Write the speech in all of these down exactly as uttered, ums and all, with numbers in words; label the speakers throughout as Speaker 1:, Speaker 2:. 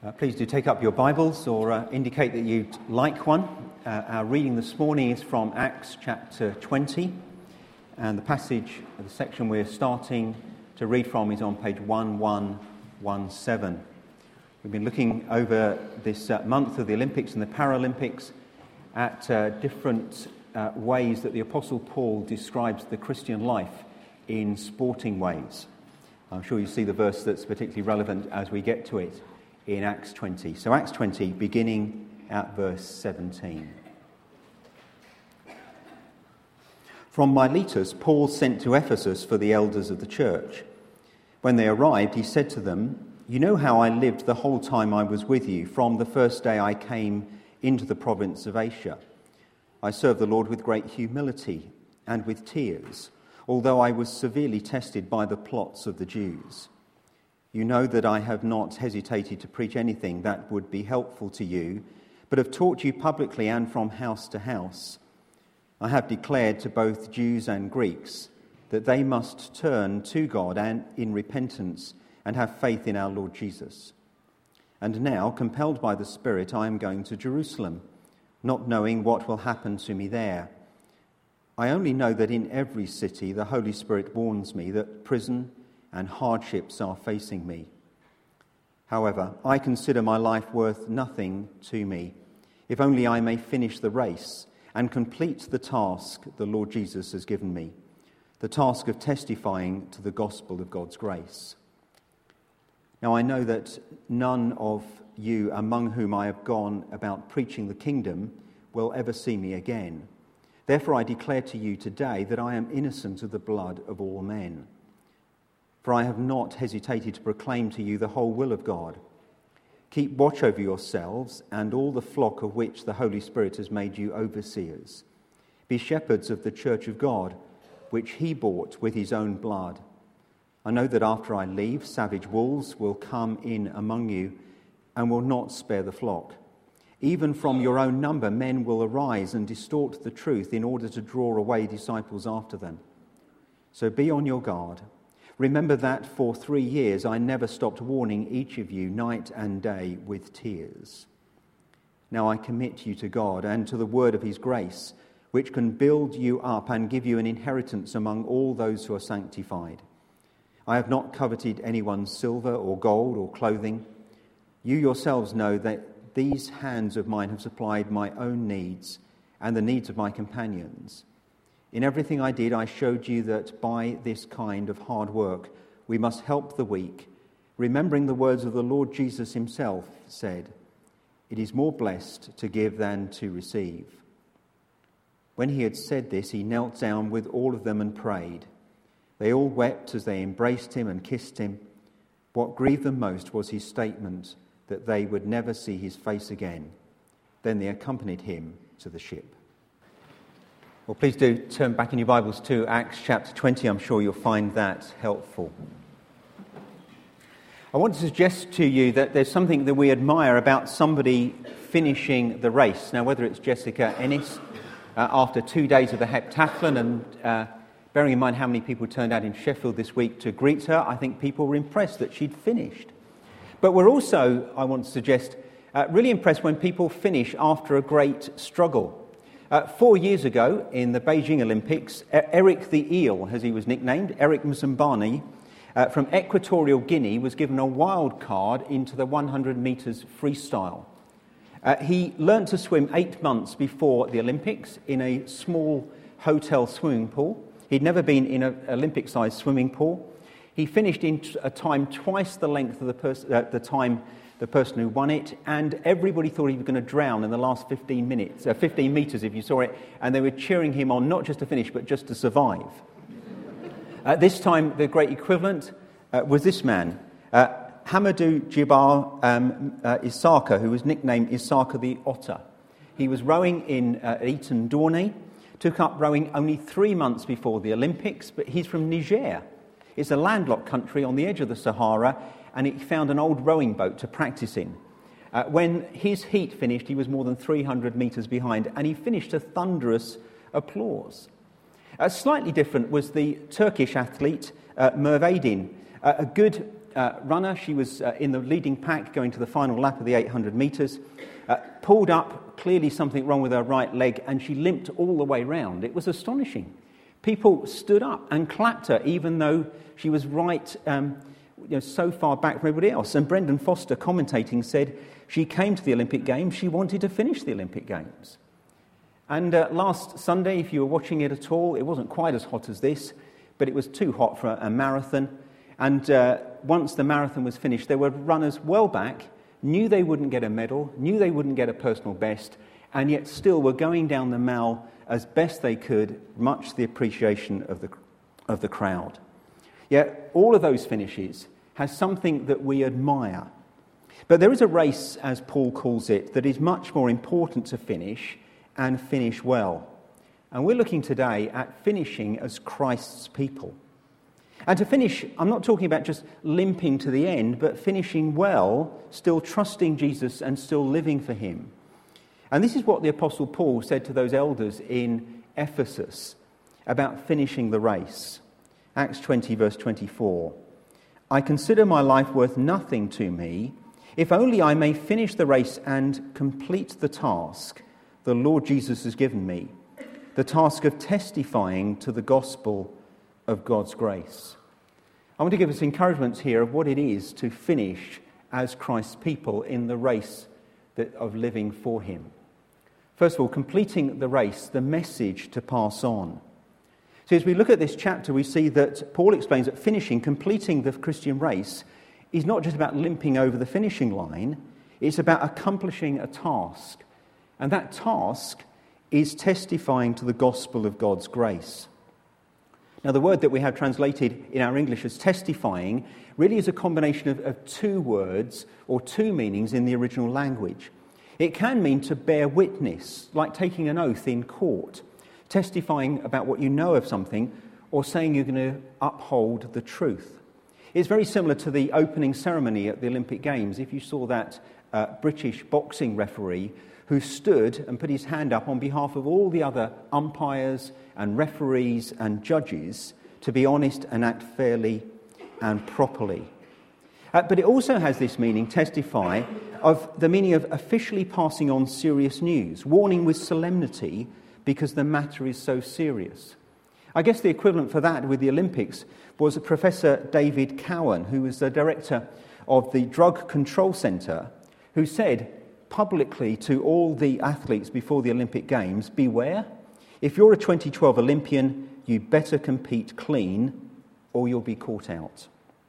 Speaker 1: Uh, please do take up your Bibles or uh, indicate that you'd like one. Uh, our reading this morning is from Acts chapter twenty, and the passage, the section we're starting to read from is on page eleven seventeen. We've been looking over this uh, month of the Olympics and the Paralympics at uh, different uh, ways that the Apostle Paul describes the Christian life in sporting ways. I'm sure you see the verse that's particularly relevant as we get to it in Acts twenty. So Acts twenty, beginning at verse seventeen. From Miletus, Paul sent to Ephesus for the elders of the church. When they arrived, he said to them, "You know how I lived the whole time I was with you, from the first day I came into the province of Asia. I served the Lord with great humility and with tears, although I was severely tested by the plots of the Jews. You know that I have not hesitated to preach anything that would be helpful to you, but have taught you publicly and from house to house. I have declared to both Jews and Greeks that they must turn to God and in repentance and have faith in our Lord Jesus. And now, compelled by the Spirit, I am going to Jerusalem, not knowing what will happen to me there. I only know that in every city the Holy Spirit warns me that prison and hardships are facing me. However, I consider my life worth nothing to me, if only I may finish the race and complete the task the Lord Jesus has given me, the task of testifying to the gospel of God's grace. Now I know that none of you among whom I have gone about preaching the kingdom will ever see me again. Therefore I declare to you today that I am innocent of the blood of all men. For I have not hesitated to proclaim to you the whole will of God. Keep watch over yourselves and all the flock of which the Holy Spirit has made you overseers. Be shepherds of the church of God, which he bought with his own blood. I know that after I leave, savage wolves will come in among you and will not spare the flock. Even from your own number, men will arise and distort the truth in order to draw away disciples after them. So be on your guard. Remember that for three years I never stopped warning each of you night and day with tears. Now I commit you to God and to the word of his grace, which can build you up and give you an inheritance among all those who are sanctified. I have not coveted anyone's silver or gold or clothing. You yourselves know that these hands of mine have supplied my own needs and the needs of my companions. In everything I did, I showed you that by this kind of hard work we must help the weak, remembering the words of the Lord Jesus himself said, 'It is more blessed to give than to receive.' When he had said this, he knelt down with all of them and prayed. They all wept as they embraced him and kissed him. What grieved them most was his statement that they would never see his face again. Then they accompanied him to the ship." Well, please do turn back in your Bibles to Acts chapter twenty. I'm sure you'll find that helpful. I want to suggest to you that there's something that we admire about somebody finishing the race. Now, whether it's Jessica Ennis uh, after two days of the heptathlon, and uh, bearing in mind how many people turned out in Sheffield this week to greet her, I think people were impressed that she'd finished. But we're also, I want to suggest, uh, really impressed when people finish after a great struggle. Uh, four years ago, in the Beijing Olympics, Eric the Eel, as he was nicknamed, Eric Mzambani, uh, from Equatorial Guinea, was given a wild card into the one hundred metres freestyle. Uh, he learnt to swim eight months before the Olympics in a small hotel swimming pool. He'd never been in an Olympic-sized swimming pool. He finished in a time twice the length of the, pers- uh, the time the person who won it, and everybody thought he was going to drown in the last fifteen minutes, uh, fifteen metres if you saw it, and they were cheering him on not just to finish but just to survive. Uh, this time the great equivalent uh, was this man, uh, Hamadou Djibar um, uh, Isaka, who was nicknamed Isaka the Otter. He was rowing in uh, Eton Dorney, took up rowing only three months before the Olympics, but he's from Niger. It's a landlocked country on the edge of the Sahara, and he found an old rowing boat to practice in. Uh, when his heat finished, he was more than three hundred metres behind, and he finished to thunderous applause. Uh, slightly different was the Turkish athlete, uh, Merve Aydin, uh, a good uh, runner. She was uh, in the leading pack going to the final lap of the eight hundred metres, uh, pulled up, clearly something wrong with her right leg, and she limped all the way round. It was astonishing. People stood up and clapped her, even though she was right um, you know, so far back from everybody else. And Brendan Foster, commentating, said she came to the Olympic Games, she wanted to finish the Olympic Games. And uh, last Sunday, if you were watching it at all, it wasn't quite as hot as this, but it was too hot for a, a marathon. And uh, once the marathon was finished, there were runners well back, knew they wouldn't get a medal, knew they wouldn't get a personal best, and yet still were going down the mall as best they could, much to the appreciation of the, of the crowd. Yet all of those finishes has something that we admire. But there is a race, as Paul calls it, that is much more important to finish, and finish well. And we're looking today at finishing as Christ's people. And to finish, I'm not talking about just limping to the end, but finishing well, still trusting Jesus and still living for him. And this is what the Apostle Paul said to those elders in Ephesus about finishing the race. Acts twenty, verse twenty-four. I consider my life worth nothing to me, if only I may finish the race and complete the task the Lord Jesus has given me, the task of testifying to the gospel of God's grace. I want to give us encouragement here of what it is to finish as Christ's people in the race that, of living for him. First of all, completing the race, the message to pass on. So as we look at this chapter, we see that Paul explains that finishing, completing the Christian race, is not just about limping over the finishing line, it's about accomplishing a task. And that task is testifying to the gospel of God's grace. Now, the word that we have translated in our English as testifying really is a combination of, of two words or two meanings in the original language. It can mean to bear witness, like taking an oath in court, testifying about what you know of something, or saying you're going to uphold the truth. It's very similar to the opening ceremony at the Olympic Games. If you saw that uh, British boxing referee who stood and put his hand up on behalf of all the other umpires and referees and judges to be honest and act fairly and properly. Uh, but it also has this meaning, testify, of the meaning of officially passing on serious news, warning with solemnity because the matter is so serious. I guess the equivalent for that with the Olympics was Professor David Cowan, who was the director of the Drug Control Centre, who said publicly to all the athletes before the Olympic Games, beware, if you're a twenty twelve Olympian, you better compete clean or you'll be caught out.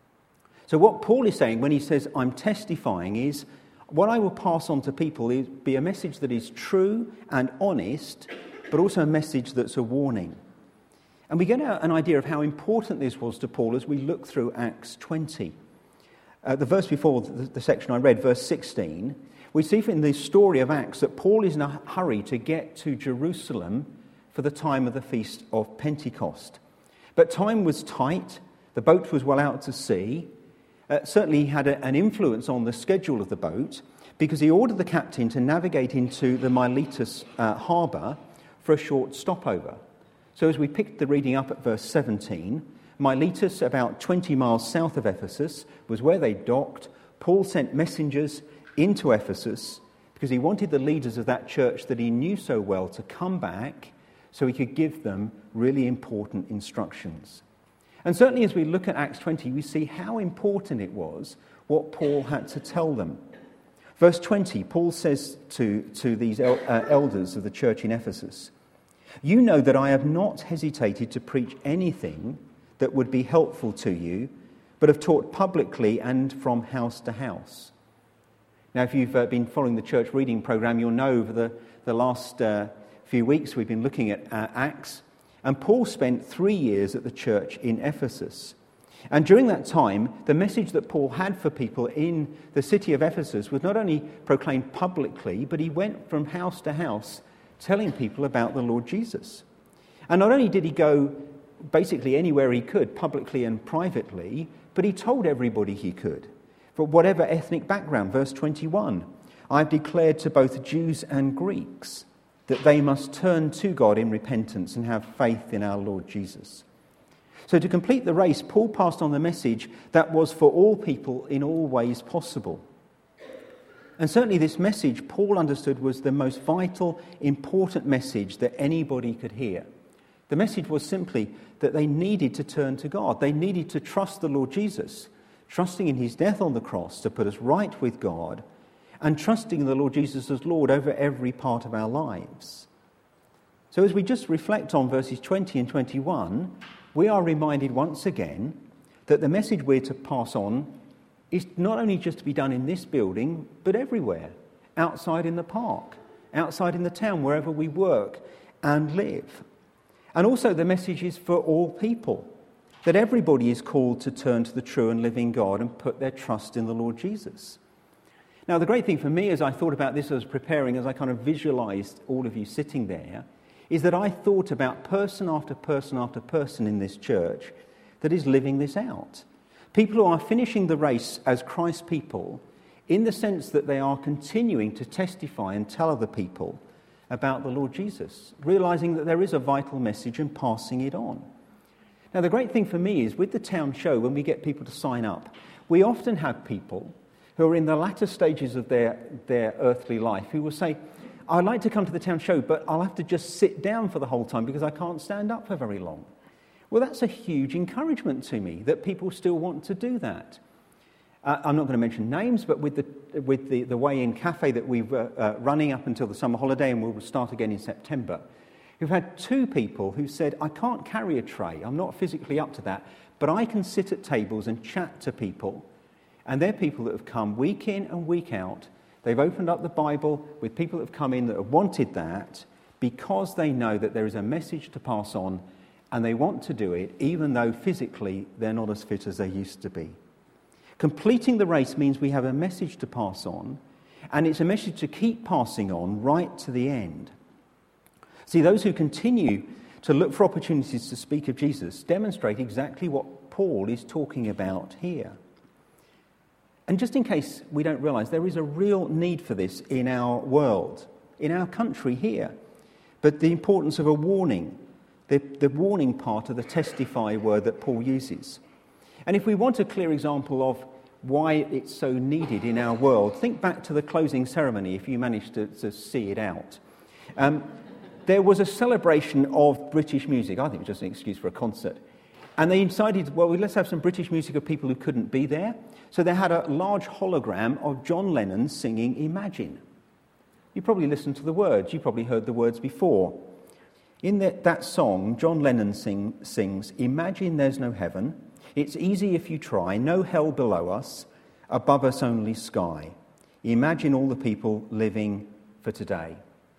Speaker 1: So what Paul is saying when he says, I'm testifying, is what I will pass on to people is be a message that is true and honest, but also a message that's a warning. And we get an idea of how important this was to Paul as we look through Acts twenty. Uh, the verse before the, the section I read, verse sixteen, we see in the story of Acts that Paul is in a hurry to get to Jerusalem for the time of the Feast of Pentecost. But time was tight, the boat was well out to sea. Uh, certainly he had a, an influence on the schedule of the boat because he ordered the captain to navigate into the Miletus uh, harbour for a short stopover. So as we picked the reading up at verse seventeen, Miletus, about twenty miles south of Ephesus, was where they docked. Paul sent messengers into Ephesus because he wanted the leaders of that church that he knew so well to come back so he could give them really important instructions. And certainly as we look at Acts twenty, we see how important it was what Paul had to tell them. Verse twenty, Paul says to, to these el- uh, elders of the church in Ephesus, you know that I have not hesitated to preach anything that would be helpful to you, but have taught publicly and from house to house. Now, if you've uh, been following the church reading program, you'll know over the, the last uh, few weeks we've been looking at uh, Acts. And Paul spent three years at the church in Ephesus. And during that time, the message that Paul had for people in the city of Ephesus was not only proclaimed publicly, but he went from house to house telling people about the Lord Jesus. And not only did he go basically anywhere he could, publicly and privately, but he told everybody he could, for whatever ethnic background. Verse twenty-one, I've declared to both Jews and Greeks that they must turn to God in repentance and have faith in our Lord Jesus. So to complete the race, Paul passed on the message that was for all people in all ways possible. And certainly this message Paul understood was the most vital, important message that anybody could hear. The message was simply that they needed to turn to God. They needed to trust the Lord Jesus, trusting in his death on the cross to put us right with God, and trusting in the Lord Jesus as Lord over every part of our lives. So as we just reflect on verses twenty and twenty-one, we are reminded once again that the message we're to pass on is not only just to be done in this building, but everywhere, outside in the park, outside in the town, wherever we work and live. And also the message is for all people, that everybody is called to turn to the true and living God and put their trust in the Lord Jesus. Now, the great thing for me as I thought about this, as I was preparing, as I kind of visualized all of you sitting there, is that I thought about person after person after person in this church that is living this out. People who are finishing the race as Christ's people in the sense that they are continuing to testify and tell other people about the Lord Jesus, realizing that there is a vital message and passing it on. Now, the great thing for me is with the town show, when we get people to sign up, we often have people who are in the latter stages of their, their earthly life who will say, I'd like to come to the town show, but I'll have to just sit down for the whole time because I can't stand up for very long. Well, that's a huge encouragement to me that people still want to do that. Uh, I'm not going to mention names, but with the with the, the Way In Cafe that we're uh, uh, running up until the summer holiday, and we'll start again in September, we've had two people who said, I can't carry a tray, I'm not physically up to that, but I can sit at tables and chat to people. And they're people that have come week in and week out. They've opened up the Bible with people that have come in that have wanted that because they know that there is a message to pass on, and they want to do it even though physically they're not as fit as they used to be. Completing the race means we have a message to pass on, and it's a message to keep passing on right to the end. See, those who continue to look for opportunities to speak of Jesus demonstrate exactly what Paul is talking about here. And just in case we don't realise, there is a real need for this in our world, in our country here. But the importance of a warning, the, the warning part of the testify word that Paul uses. And if we want a clear example of why it's so needed in our world, think back to the closing ceremony, if you managed to, to see it out. Um, there was a celebration of British music. I think it was just an excuse for a concert. And they decided, well, let's have some British music of people who couldn't be there. So they had a large hologram of John Lennon singing Imagine. You probably listened to the words. You probably heard the words before. In the, that song, John Lennon sing, sings, Imagine there's no heaven. It's easy if you try. No hell below us. Above us only sky. Imagine all the people living for today.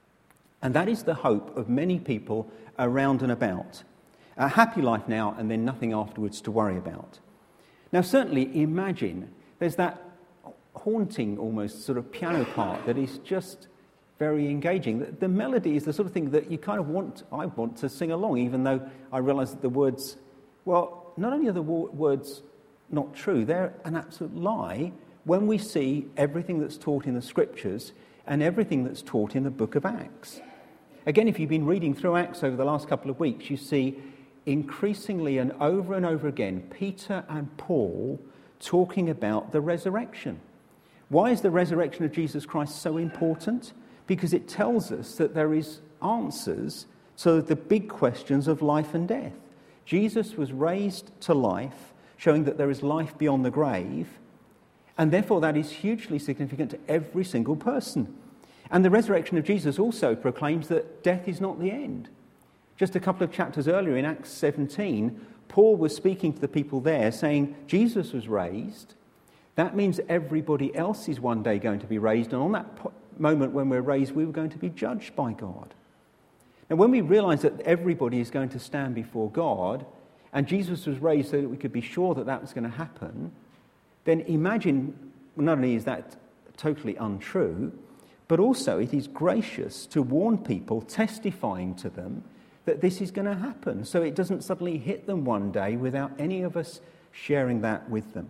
Speaker 1: And that is the hope of many people around and about. A happy life now and then nothing afterwards to worry about. Now, certainly, imagine there's that haunting, almost sort of piano part that is just very engaging. The, the melody is the sort of thing that you kind of want, I want to sing along, even though I realise that the words, well, not only are the wo- words not true, they're an absolute lie when we see everything that's taught in the Scriptures and everything that's taught in the book of Acts. Again, if you've been reading through Acts over the last couple of weeks, you see increasingly and over and over again, Peter and Paul talking about the resurrection. Why is the resurrection of Jesus Christ so important? Because it tells us that there is answers to the big questions of life and death. Jesus was raised to life, showing that there is life beyond the grave, and therefore that is hugely significant to every single person. And the resurrection of Jesus also proclaims that death is not the end. Just a couple of chapters earlier in Acts seventeen, Paul was speaking to the people there saying, Jesus was raised. That means everybody else is one day going to be raised. And on that po- moment when we're raised, we were going to be judged by God. Now, when we realise that everybody is going to stand before God, and Jesus was raised so that we could be sure that that was going to happen, then imagine, not only is that totally untrue, but also it is gracious to warn people, testifying to them, that this is going to happen, so it doesn't suddenly hit them one day without any of us sharing that with them.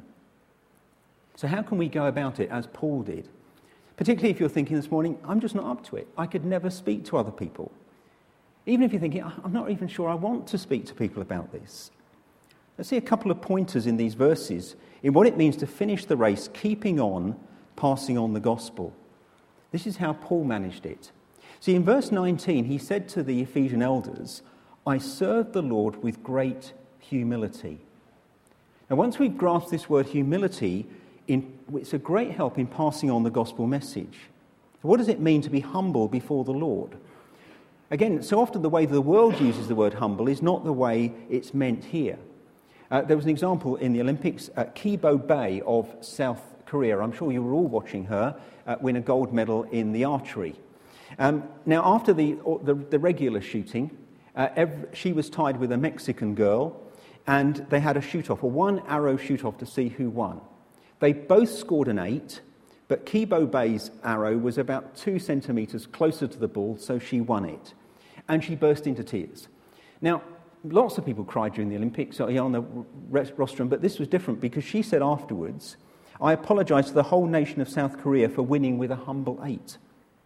Speaker 1: So how can we go about it as Paul did? Particularly if you're thinking this morning, I'm just not up to it. I could never speak to other people. Even if you're thinking, I'm not even sure I want to speak to people about this. Let's see a couple of pointers in these verses in what it means to finish the race, keeping on, passing on the gospel. This is how Paul managed it. See, in verse nineteen, he said to the Ephesian elders, I served the Lord with great humility. Now, once we've grasped this word humility, in, it's a great help in passing on the gospel message. So what does it mean to be humble before the Lord? Again, so often the way the world uses the word humble is not the way it's meant here. Uh, there was an example in the Olympics, uh, Kibo Bae of South Korea. I'm sure you were all watching her uh, win a gold medal in the archery. Um, now, after the, the, the regular shooting, uh, every, she was tied with a Mexican girl, and they had a shoot-off, a one-arrow shoot-off to see who won. They both scored an eight, but Kibo Bae's arrow was about two centimetres closer to the ball, so she won it. And she burst into tears. Now, lots of people cried during the Olympics on the rostrum, but this was different because she said afterwards, I apologise to the whole nation of South Korea for winning with a humble eight.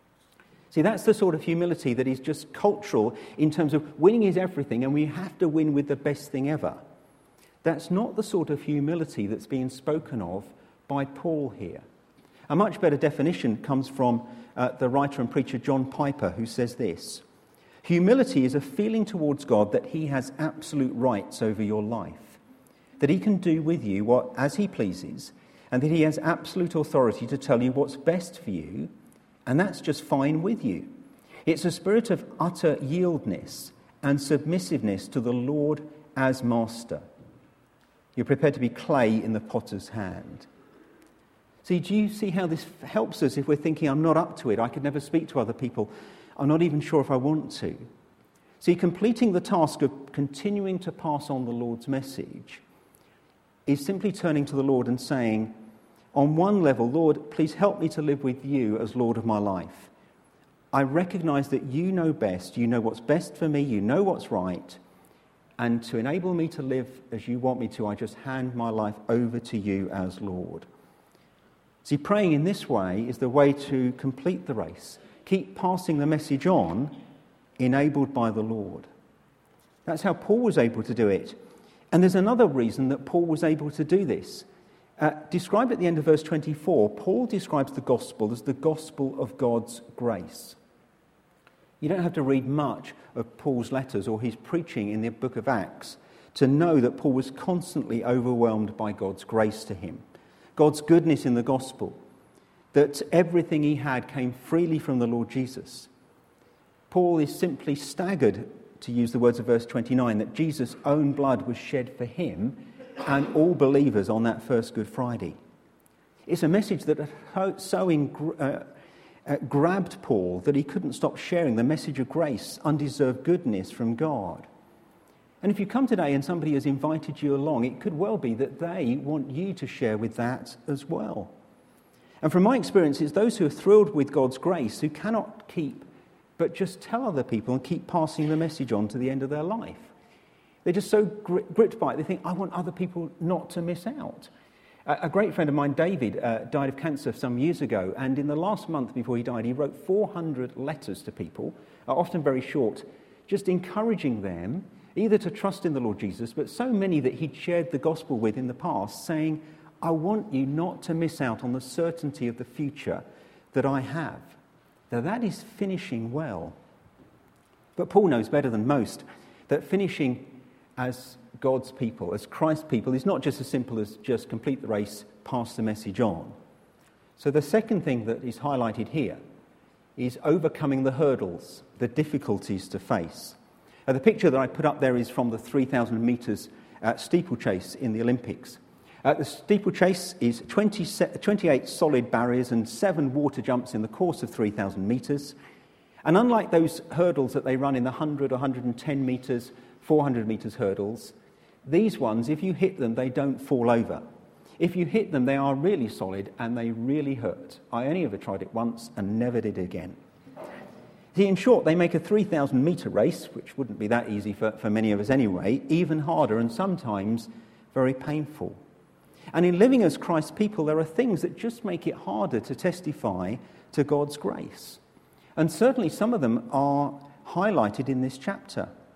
Speaker 1: See, that's the sort of humility that is just cultural in terms of winning is everything and we have to win with the best thing ever. That's not the sort of humility that's being spoken of by Paul here. A much better definition comes from uh, the writer and preacher John Piper, who says this: humility is a feeling towards God that he has absolute rights over your life, that he can do with you what as he pleases, and that he has absolute authority to tell you what's best for you, and that's just fine with you. It's a spirit of utter yieldness and submissiveness to the Lord as master. You're prepared to be clay in the potter's hand. See, do you see how this helps us if we're thinking, I'm not up to it, I could never speak to other people, I'm not even sure if I want to. See, completing the task of continuing to pass on the Lord's message is simply turning to the Lord and saying, on one level, Lord, please help me to live with you as Lord of my life. I recognise that you know best, you know what's best for me, you know what's right, and to enable me to live as you want me to, I just hand my life over to you as Lord. See, praying in this way is the way to complete the race. Keep passing the message on, enabled by the Lord. That's how Paul was able to do it. And there's another reason that Paul was able to do this. Uh, described at the end of verse twenty-four, Paul describes the gospel as the gospel of God's grace. You don't have to read much of Paul's letters or his preaching in the book of Acts to know that Paul was constantly overwhelmed by God's grace to him, God's goodness in the gospel, that everything he had came freely from the Lord Jesus. Paul is simply staggered, to use the words of verse twenty-nine, that Jesus' own blood was shed for him and all believers on that first Good Friday. It's a message that so in, uh, uh, grabbed Paul that he couldn't stop sharing the message of grace, undeserved goodness from God. And if you come today and somebody has invited you along, it could well be that they want you to share with that as well. And from my experience, it's those who are thrilled with God's grace who cannot keep but just tell other people and keep passing the message on to the end of their life. They're just so gripped by it, they think, I want other people not to miss out. A great friend of mine, David, uh, died of cancer some years ago, and in the last month before he died, he wrote four hundred letters to people, uh, often very short, just encouraging them either to trust in the Lord Jesus, but so many that he'd shared the gospel with in the past, saying, I want you not to miss out on the certainty of the future that I have. Now that is finishing well. But Paul knows better than most that finishing as God's people, as Christ's people, is not just as simple as just complete the race, pass the message on. So the second thing that is highlighted here is overcoming the hurdles, the difficulties to face. Now, the picture that I put up there is from the three thousand metres uh, steeplechase in the Olympics. Uh, the steeplechase is twenty, twenty-eight solid barriers and seven water jumps in the course of three thousand metres. And unlike those hurdles that they run in the one hundred, one hundred ten metres, four hundred metres hurdles, these ones, if you hit them, they don't fall over. If you hit them, they are really solid and they really hurt. I only ever tried it once and never did it again. See, in short, they make a three thousand metre race, which wouldn't be that easy for, for many of us anyway, even harder and sometimes very painful. And in living as Christ's people, there are things that just make it harder to testify to God's grace. And certainly some of them are highlighted in this chapter.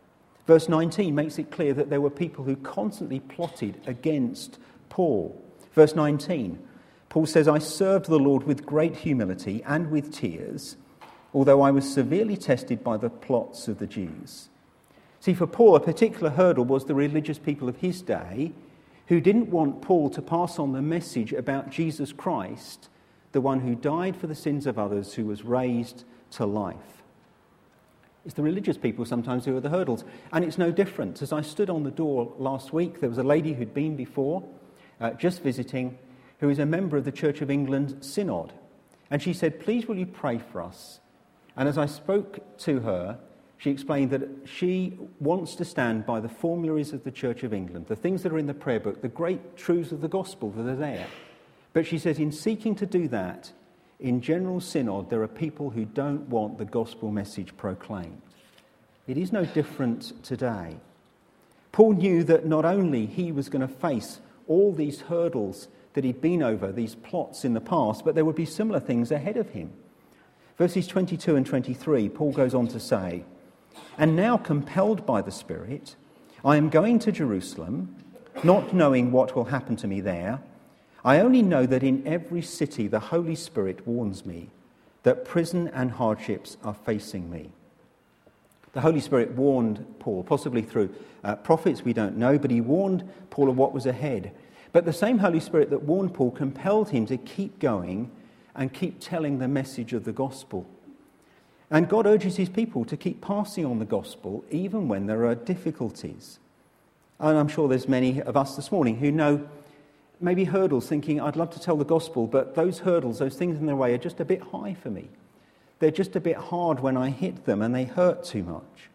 Speaker 1: Verse nineteen makes it clear that there were people who constantly plotted against Paul. Verse nineteen, Paul says, I served the Lord with great humility and with tears, although I was severely tested by the plots of the Jews. See, for Paul, a particular hurdle was the religious people of his day who didn't want Paul to pass on the message about Jesus Christ, the one who died for the sins of others, who was raised to life. It's the religious people sometimes who are the hurdles. And it's no different. As I stood on the door last week, there was a lady who'd been before, uh, just visiting, who is a member of the Church of England Synod. And she said, please will you pray for us? And as I spoke to her, she explained that she wants to stand by the formularies of the Church of England, the things that are in the prayer book, the great truths of the gospel that are there. But she says in seeking to do that, in general synod, there are people who don't want the gospel message proclaimed. It is no different today. Paul knew that not only he was going to face all these hurdles that he'd been over, these plots in the past, but there would be similar things ahead of him. Verses twenty-two and twenty-three, Paul goes on to say, and now compelled by the Spirit, I am going to Jerusalem, not knowing what will happen to me there. I only know that in every city the Holy Spirit warns me that prison and hardships are facing me. The Holy Spirit warned Paul, possibly through uh, prophets, we don't know, but he warned Paul of what was ahead. But the same Holy Spirit that warned Paul compelled him to keep going and keep telling the message of the gospel. And God urges his people to keep passing on the gospel even when there are difficulties. And I'm sure there's many of us this morning who know maybe hurdles, thinking, I'd love to tell the gospel, but those hurdles, those things in the way are just a bit high for me. They're just a bit hard when I hit them and they hurt too much.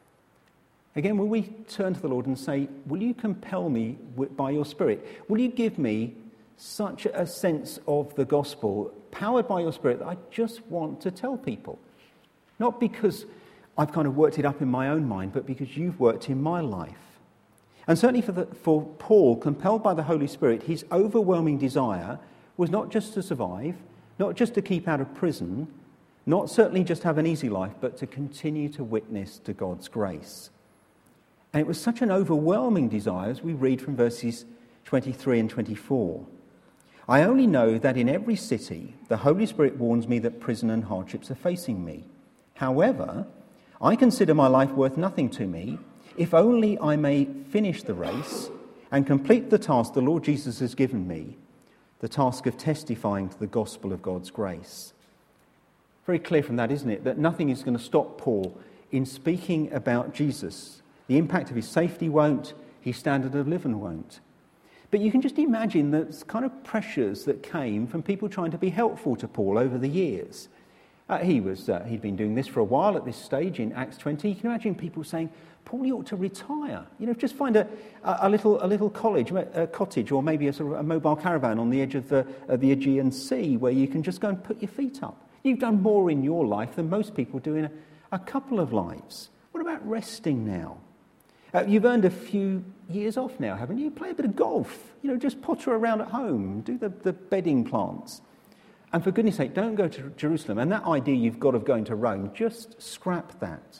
Speaker 1: Again, will we turn to the Lord and say, will you compel me by your Spirit? Will you give me such a sense of the gospel, powered by your Spirit, that I just want to tell people? Not because I've kind of worked it up in my own mind, but because you've worked in my life. And certainly for, the, for Paul, compelled by the Holy Spirit, his overwhelming desire was not just to survive, not just to keep out of prison, not certainly just have an easy life, but to continue to witness to God's grace. And it was such an overwhelming desire, as we read from verses twenty-three and twenty-four. I only know that in every city the Holy Spirit warns me that prison and hardships are facing me. However, I consider my life worth nothing to me, if only I may finish the race and complete the task the Lord Jesus has given me, the task of testifying to the gospel of God's grace. Very clear from that, isn't it, that nothing is going to stop Paul in speaking about Jesus. The impact of his safety won't, his standard of living won't. But you can just imagine the kind of pressures that came from people trying to be helpful to Paul over the years. Uh, he was, uh, he'd been doing this for a while at this stage in Acts twenty. You can imagine people saying, Paul, you ought to retire. You know, just find a, a, a little a little college, a cottage, or maybe a sort of a mobile caravan on the edge of the, of the Aegean Sea where you can just go and put your feet up. You've done more in your life than most people do in a, a couple of lives. What about resting now? Uh, you've earned a few years off now, haven't you? Play a bit of golf. You know, just potter around at home, do the, the bedding plants. And for goodness sake, don't go to Jerusalem. And that idea you've got of going to Rome, just scrap that.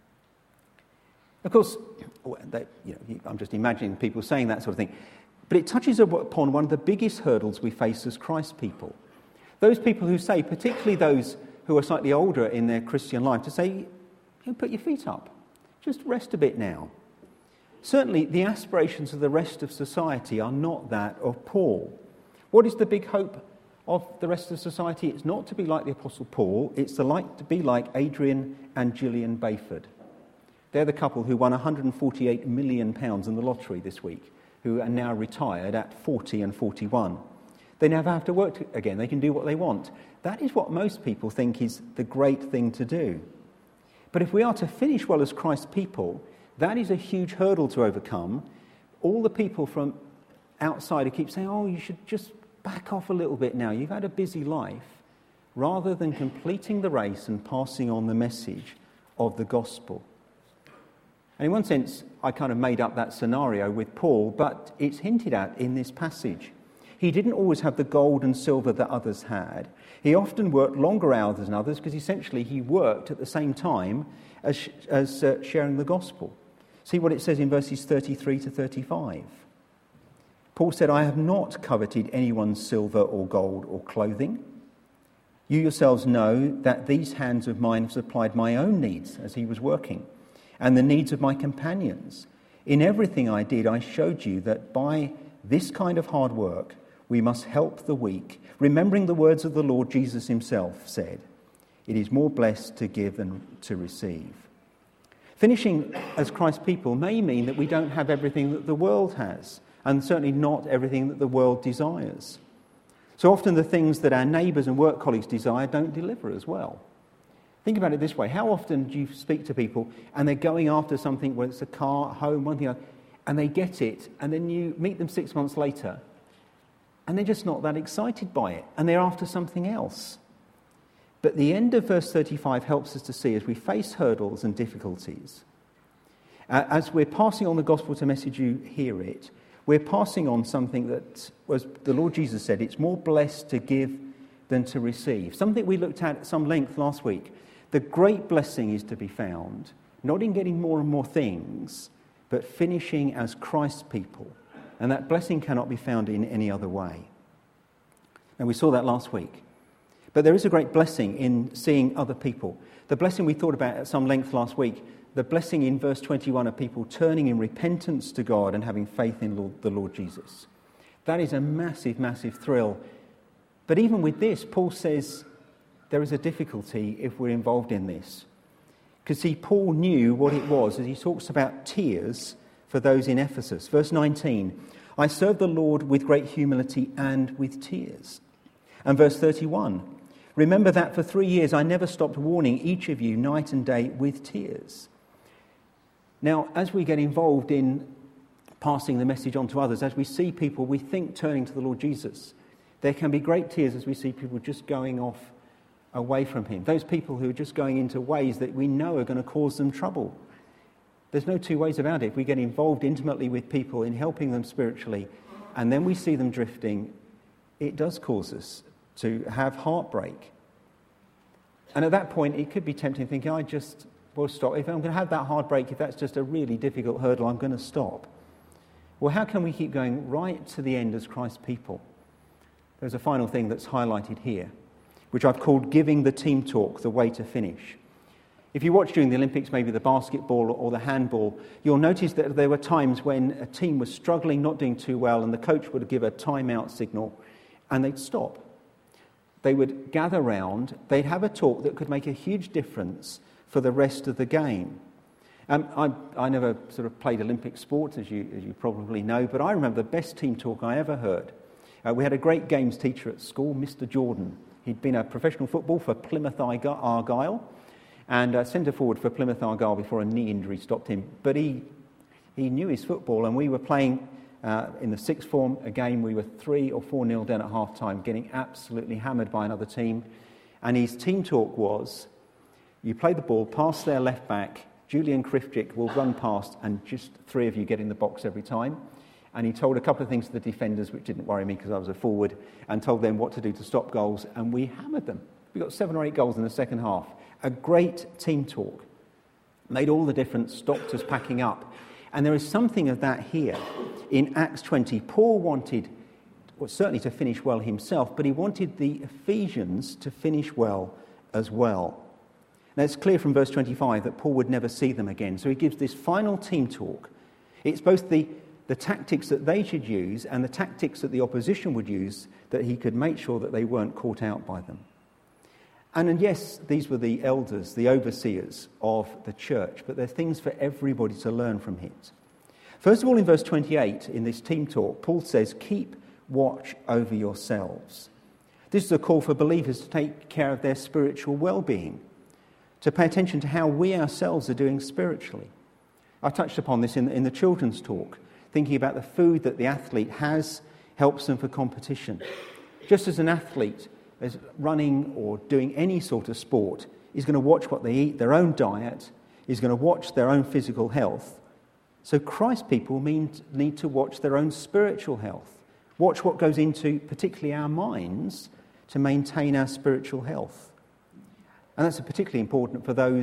Speaker 1: Of course, they, you know, I'm just imagining people saying that sort of thing. But it touches upon one of the biggest hurdles we face as Christ people. Those people who say, particularly those who are slightly older in their Christian life, to say, you know, put your feet up. Just rest a bit now. Certainly, the aspirations of the rest of society are not that of Paul. What is the big hope of the rest of society? It's not to be like the Apostle Paul. It's to, like, to be like Adrian and Gillian Bayford. They're the couple who won one hundred forty-eight million pounds in the lottery this week, who are now retired at forty and forty-one. They never have to work again. They can do what they want. That is what most people think is the great thing to do. But if we are to finish well as Christ's people, that is a huge hurdle to overcome. All the people from outside who keep saying, oh, you should just back off a little bit now. You've had a busy life. Rather than completing the race and passing on the message of the gospel. And in one sense, I kind of made up that scenario with Paul, but it's hinted at in this passage. He didn't always have the gold and silver that others had. He often worked longer hours than others because essentially he worked at the same time as, as uh, sharing the gospel. See what it says in verses thirty-three to thirty-five. Paul said, I have not coveted anyone's silver or gold or clothing. You yourselves know that these hands of mine have supplied my own needs as he was working, and the needs of my companions. In everything I did, I showed you that by this kind of hard work, we must help the weak, remembering the words of the Lord Jesus himself said, it is more blessed to give than to receive. Finishing as Christ's people may mean that we don't have everything that the world has, and certainly not everything that the world desires. So often the things that our neighbours and work colleagues desire don't deliver as well. Think about it this way. How often do you speak to people and they're going after something, whether it's a car, a home, one thing, and they get it, and then you meet them six months later, and they're just not that excited by it, and they're after something else. But the end of verse thirty-five helps us to see, as we face hurdles and difficulties, uh, as we're passing on the gospel to message you hear it, we're passing on something that, as the Lord Jesus said, it's more blessed to give than to receive. Something we looked at at some length last week. The great blessing is to be found, not in getting more and more things, but finishing as Christ's people. And that blessing cannot be found in any other way. And we saw that last week. But there is a great blessing in seeing other people. The blessing we thought about at some length last week, the blessing in verse twenty-one of people turning in repentance to God and having faith in Lord, the Lord Jesus. That is a massive, massive thrill. But even with this, Paul says there is a difficulty if we're involved in this. Because see, Paul knew what it was as he talks about tears for those in Ephesus. Verse nineteen, I serve the Lord with great humility and with tears. And verse thirty-one, remember that for three years I never stopped warning each of you night and day with tears. Now, as we get involved in passing the message on to others, as we see people we think turning to the Lord Jesus, there can be great tears as we see people just going off away from him. Those people who are just going into ways that we know are going to cause them trouble. There's no two ways about it. If we get involved intimately with people in helping them spiritually, and then we see them drifting, it does cause us to have heartbreak. And at that point, it could be tempting thinking, I just will stop. If I'm going to have that heartbreak, if that's just a really difficult hurdle, I'm going to stop. Well, how can we keep going right to the end as Christ's people? There's a final thing that's highlighted here, which I've called giving the team talk the way to finish. If you watch during the Olympics, maybe the basketball or the handball, you'll notice that there were times when a team was struggling, not doing too well, and the coach would give a timeout signal, and they'd stop. They would gather round, they'd have a talk that could make a huge difference for the rest of the game. Um, I, I never sort of played Olympic sports, as you, as you probably know, but I remember the best team talk I ever heard. Uh, we had a great games teacher at school, Mister Jordan. He'd been a professional football for Plymouth Argyle, and uh, centre forward for Plymouth Argyle before a knee injury stopped him. But he he knew his football, and we were playing uh, in the sixth form a game. We were three or four nil down at half time, getting absolutely hammered by another team. And his team talk was, you play the ball past their left back, Julian Krifjic will run past, and just three of you get in the box every time. And he told a couple of things to the defenders, which didn't worry me because I was a forward, and told them what to do to stop goals, and we hammered them. We got seven or eight goals in the second half. A great team talk. Made all the difference, stopped us packing up. And there is something of that here. In Acts twenty, Paul wanted, well, certainly to finish well himself, but he wanted the Ephesians to finish well as well. Now it's clear from verse twenty-five that Paul would never see them again. So he gives this final team talk. It's both the, the tactics that they should use and the tactics that the opposition would use, that he could make sure that they weren't caught out by them. And, and yes, these were the elders, the overseers of the church, but there are things for everybody to learn from it. First of all, in verse twenty-eight, in this team talk, Paul says, keep watch over yourselves. This is a call for believers to take care of their spiritual well-being, to pay attention to how we ourselves are doing spiritually. I touched upon this in, in the children's talk, thinking about the food that the athlete has helps them for competition. Just as an athlete is running or doing any sort of sport is going to watch what they eat, their own diet, is going to watch their own physical health. So Christ people mean, need to watch their own spiritual health, watch what goes into particularly our minds to maintain our spiritual health. And that's particularly important for those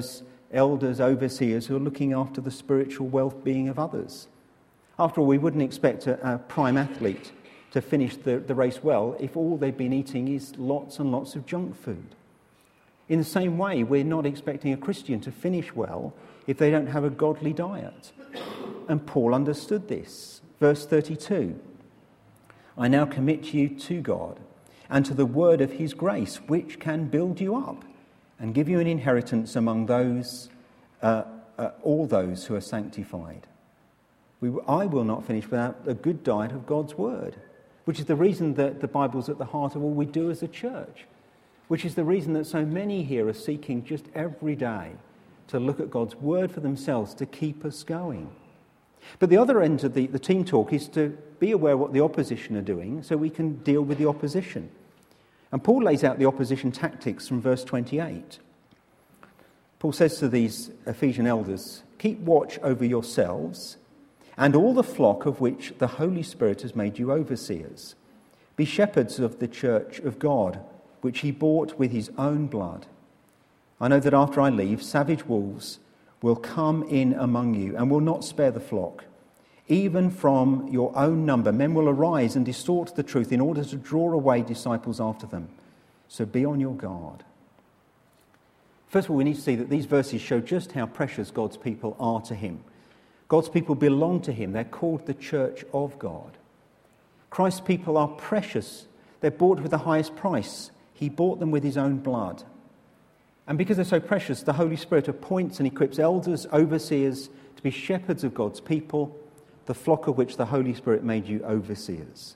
Speaker 1: elders, overseers who are looking after the spiritual well-being of others. After all, we wouldn't expect a, a prime athlete to finish the, the race well if all they've been eating is lots and lots of junk food. In the same way, we're not expecting a Christian to finish well if they don't have a godly diet. And Paul understood this. Verse thirty-two, I now commit you to God and to the word of his grace, which can build you up and give you an inheritance among those, uh, uh, all those who are sanctified. We, I will not finish without a good diet of God's word, which is the reason that the Bible's at the heart of all we do as a church, which is the reason that so many here are seeking just every day to look at God's word for themselves to keep us going. But the other end of the, the team talk is to be aware of what the opposition are doing so we can deal with the opposition. And Paul lays out the opposition tactics from verse twenty-eight. Paul says to these Ephesian elders, keep watch over yourselves and all the flock of which the Holy Spirit has made you overseers. Be shepherds of the church of God, which he bought with his own blood. I know that after I leave, savage wolves will come in among you and will not spare the flock. Even from your own number, men will arise and distort the truth in order to draw away disciples after them. So be on your guard. First of all, we need to see that these verses show just how precious God's people are to him. God's people belong to him. They're called the church of God. Christ's people are precious. They're bought with the highest price. He bought them with his own blood. And because they're so precious, the Holy Spirit appoints and equips elders, overseers, to be shepherds of God's people, the flock of which the Holy Spirit made you overseers.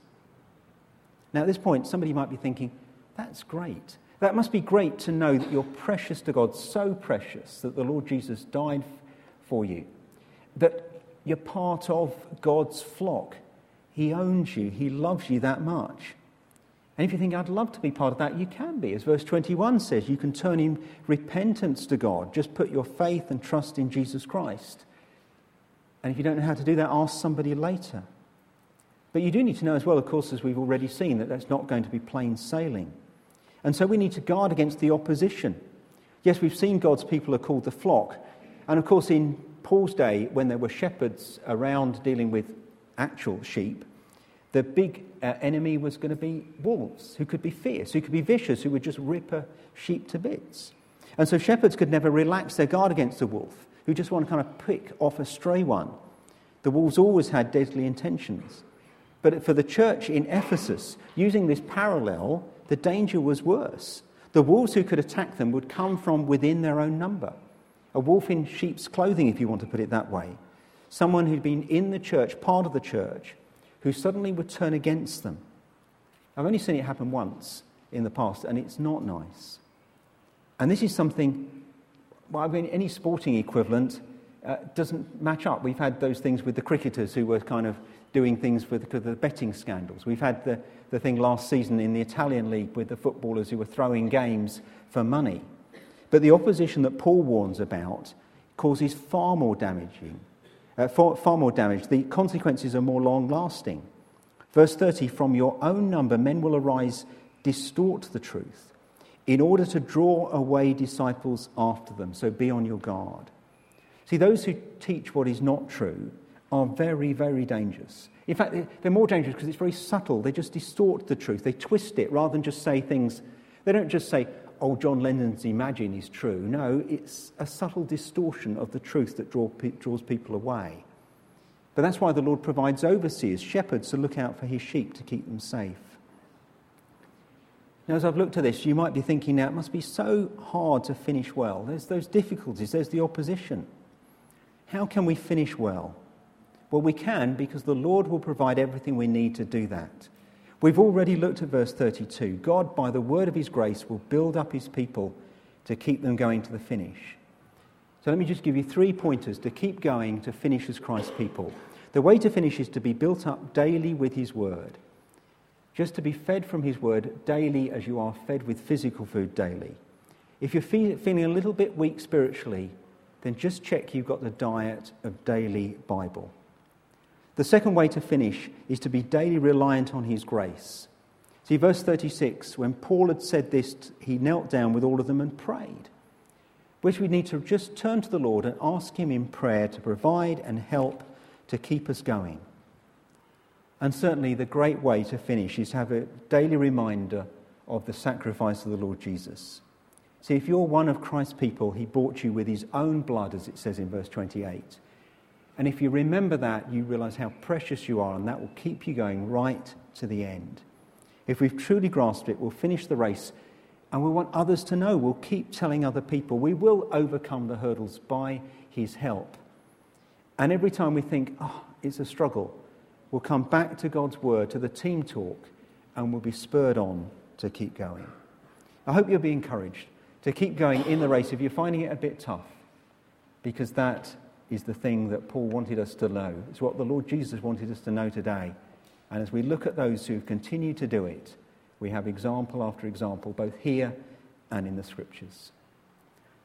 Speaker 1: Now at this point, somebody might be thinking, that's great. That must be great to know that you're precious to God, so precious that the Lord Jesus died for you, that you're part of God's flock. He owns you. He loves you that much. And if you think, I'd love to be part of that, you can be. As verse twenty-one says, you can turn in repentance to God. Just put your faith and trust in Jesus Christ. And if you don't know how to do that, ask somebody later. But you do need to know as well, of course, as we've already seen, that that's not going to be plain sailing. And so we need to guard against the opposition. Yes, we've seen God's people are called the flock. And of course, in Paul's day, when there were shepherds around dealing with actual sheep, the big uh, enemy was going to be wolves, who could be fierce, who could be vicious, who would just rip a sheep to bits. And so shepherds could never relax their guard against a wolf, who just want to kind of pick off a stray one. The wolves always had deadly intentions. But for the church in Ephesus, using this parallel, the danger was worse. The wolves who could attack them would come from within their own number. A wolf in sheep's clothing, if you want to put it that way. Someone who'd been in the church, part of the church, who suddenly would turn against them. I've only seen it happen once in the past, and it's not nice. And this is something, well, I mean, any sporting equivalent uh, doesn't match up. We've had those things with the cricketers who were kind of doing things with the, the betting scandals. We've had the, the thing last season in the Italian league with the footballers who were throwing games for money. But the opposition that Paul warns about causes far more damaging. Uh, far, far more damage. The consequences are more long-lasting. Verse thirty, from your own number men will arise, distort the truth, in order to draw away disciples after them. So be on your guard. See, those who teach what is not true are very, very dangerous. In fact, they're more dangerous because it's very subtle. They just distort the truth. They twist it rather than just say things. They don't just say, oh, John Lennon's Imagine is true. No, it's a subtle distortion of the truth that draw, draws people away. But that's why the Lord provides overseers, shepherds, to look out for his sheep to keep them safe. Now, as I've looked at this, you might be thinking now, it must be so hard to finish well. There's those difficulties, there's the opposition. How can we finish well? Well, we can because the Lord will provide everything we need to do that. We've already looked at verse thirty-two. God, by the word of his grace, will build up his people to keep them going to the finish. So let me just give you three pointers to keep going to finish as Christ's people. The way to finish is to be built up daily with his word. Just to be fed from his word daily as you are fed with physical food daily. If you're fe- feeling a little bit weak spiritually, then just check you've got the diet of daily Bible. The second way to finish is to be daily reliant on his grace. See, verse thirty-six, when Paul had said this, he knelt down with all of them and prayed. which we need to just turn to the Lord and ask him in prayer to provide and help to keep us going. And certainly the great way to finish is to have a daily reminder of the sacrifice of the Lord Jesus. See, if you're one of Christ's people, he bought you with his own blood, as it says in verse twenty-eight. And if you remember that, you realise how precious you are, and that will keep you going right to the end. If we've truly grasped it, we'll finish the race, and we want others to know. We'll keep telling other people. We will overcome the hurdles by his help. And every time we think, oh, it's a struggle, we'll come back to God's word, to the team talk, and we'll be spurred on to keep going. I hope you'll be encouraged to keep going in the race if you're finding it a bit tough, because that is the thing that Paul wanted us to know. It's what the Lord Jesus wanted us to know today. And as we look at those who continue to do it, we have example after example, both here and in the Scriptures.